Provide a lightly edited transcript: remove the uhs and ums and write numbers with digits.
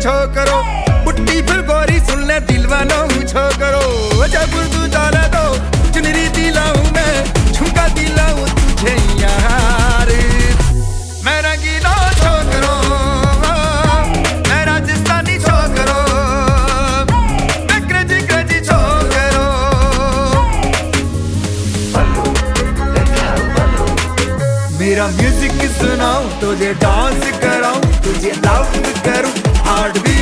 छोकरो बुट्टी फिर गोरी सुन ले दिलवाना हूँ छोकरो जब तू जाने दो चुनरी दिलाऊं मैं झुमका दिलाऊं तुझे यार मैं रंगीला छोकरो मैं राजस्थानी छोकरो मैं क्रेजी क्रेजी छोकरो मेरा म्यूजिक सुनाऊं तुझे डांस कराऊं तुझे लव करूं हार्ट भी